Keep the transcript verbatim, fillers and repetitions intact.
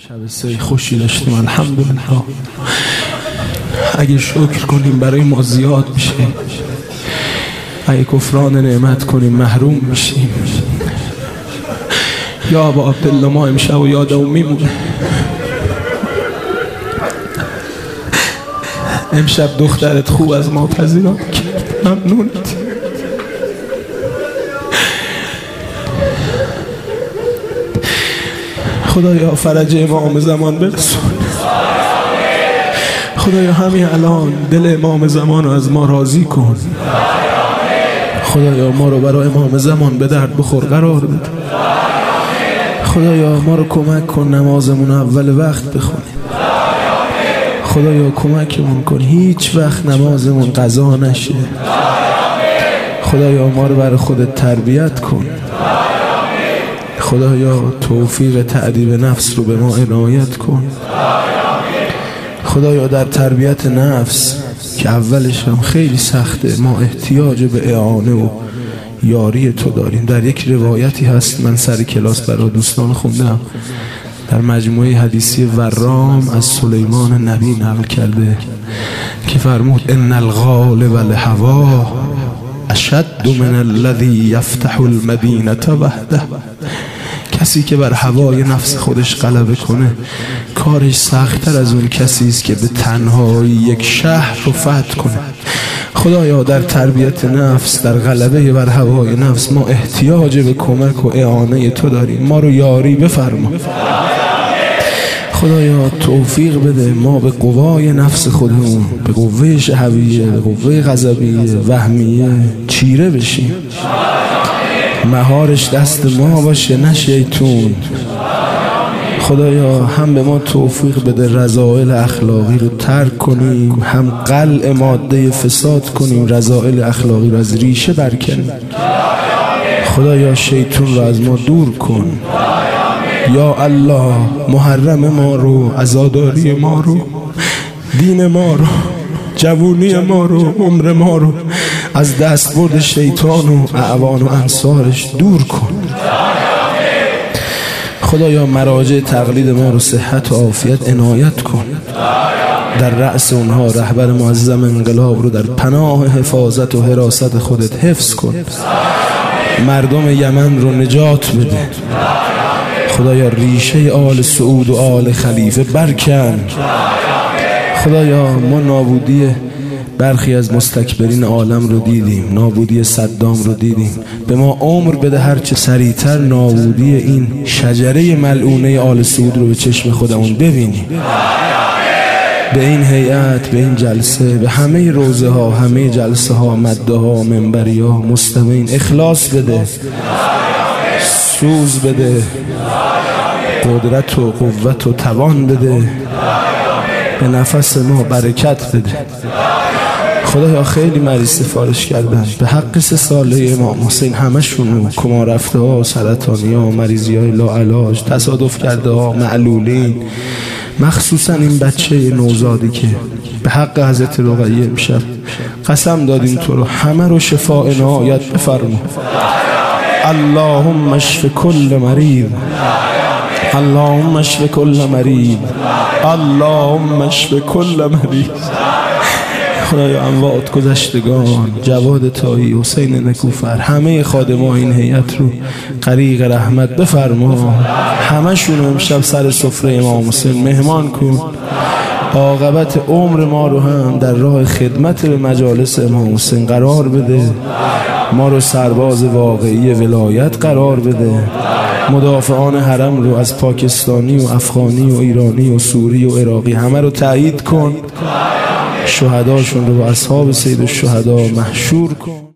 شب سه خوشی داشتیم الحمدلله. اگه شکر کنیم برای ما زیاد میشه، اگه کفران نعمت کنیم محروم میشیم. یا ابا عبدالله ما امشب و یادمون میمونه. امشب دخترت خوب از ما پذیرا کرد، ممنونت. خدایا فرج امام زمان برسون. خدایا همین الان دل امام زمان رو از ما راضی کن. خدایا ما رو برای امام زمان به درد بخور قرار بده. خدایا ما رو کمک کن نمازمون اول وقت بخونیم. خدایا کمکمون کن هیچ وقت نمازمون قضا نشه. خدایا ما رو برای خودت تربیت کن. خدایا توفیق تعدیب نفس رو به ما عنایت کن. خدایا در تربیت نفس که اولش هم خیلی سخته، ما احتیاج به اعانه و یاری تو داریم. در یک روایتی هست، من سر کلاس برای دوستان خوندم، در مجموعه حدیثی ورام از سلیمان نبی نقل کرده که فرمود ان الغالب لهوا اشد من الذی یفتح المدینه وحده. کسی که بر هوای نفس خودش غلبه کنه کارش سخت‌تر از اون کسی است که به تنهایی یک شهر رو فتح کنه. خدایا در تربیت نفس، در غلبه بر هوای نفس ما احتیاج به کمک و اعانه تو داریم. ما رو یاری بفرما. خدایا توفیق بده ما به قوای نفس خودمون، به قوه شهویه، به قوه غضبیه، وهمیه چیره بشیم. مهارش دست ما باشه نه شیطون. خدایا هم به ما توفیق بده رذائل اخلاقی رو ترک کنیم، هم قلع ماده فساد کنیم، رذائل اخلاقی رو از ریشه برکنیم. خدایا شیطون رو از ما دور کن. یا الله محرم ما رو، عزاداری ما رو، دین ما رو، جوونی ما رو، عمر ما رو از دستبرد شیطان و اعوان و انصارش دور کن. خدایا مراجع تقلید ما رو صحت و عافیت عنایت کن. در رأس اونها رهبر معظم انقلاب رو در پناه حفاظت و حراست خودت حفظ کن. مردم یمن رو نجات بده. خدایا ریشه آل سعود و آل خلیفه برکن. خدایا ما نابودی برخی از مستکبرین عالم رو دیدیم، نابودی صدام رو دیدیم. به ما عمر بده هرچه سریعتر نابودی این شجره ملعونه آل سعود رو به چشم خودمون ببینیم. به این هیئت، به این جلسه، به همه روزه ها، همه جلسه ها، مده ها، منبری ها، مستمعین اخلاص بده، سوز بده، قدرت و قوت و توان بده، به نفس ما برکت بده. خدایا خیلی مریض سفارش کردن به حق سه ساله امام حسین، همشون کما رفته ها، سرطانی ها، مریضی های لاعلاج، تصادف کرده ها، معلولین، مخصوصا این بچه نوزادی که به حق حضرت رقیه امشب قسم دادیم تو رو همه رو شفاء عنایت بفرما. اللهم اشف کل مریض، اللهم اشف کل مریض، اللهم اشف کل مریض. خدایا اموات گذشتگان، جواد طایی، حسین نکوفر، همه خادمان این هیئت رو غریق رحمت بفرما. همشون امشب سر سفره امام حسین مهمان کن. عاقبت عمر ما رو هم در راه خدمت به مجالس امام حسین قرار بده. ما رو سرباز واقعی ولایت قرار بده. مدافعان حرم رو از پاکستانی و افغانی و ایرانی و سوری و عراقی همه رو تایید کن. شهداشون رو با اصحاب سید الشهدا محشور کن.